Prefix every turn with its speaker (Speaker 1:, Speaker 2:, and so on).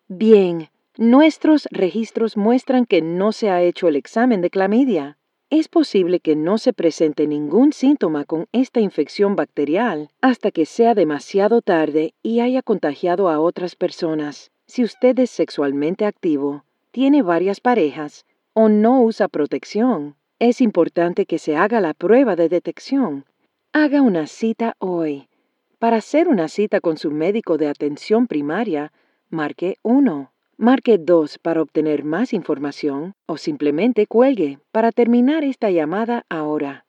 Speaker 1: Bien, nuestros registros muestran que no se ha hecho el examen de clamidia. Es posible que no se presente ningún síntoma con esta infección bacterial hasta que sea demasiado tarde y haya contagiado a otras personas. Si usted es sexualmente activo, tiene varias parejas o no usa protección, es importante que se haga la prueba de detección. Haga una cita hoy. Para hacer una cita con su médico de atención primaria, marque 1. Marque 2 para obtener más información o simplemente cuelgue para terminar esta llamada ahora.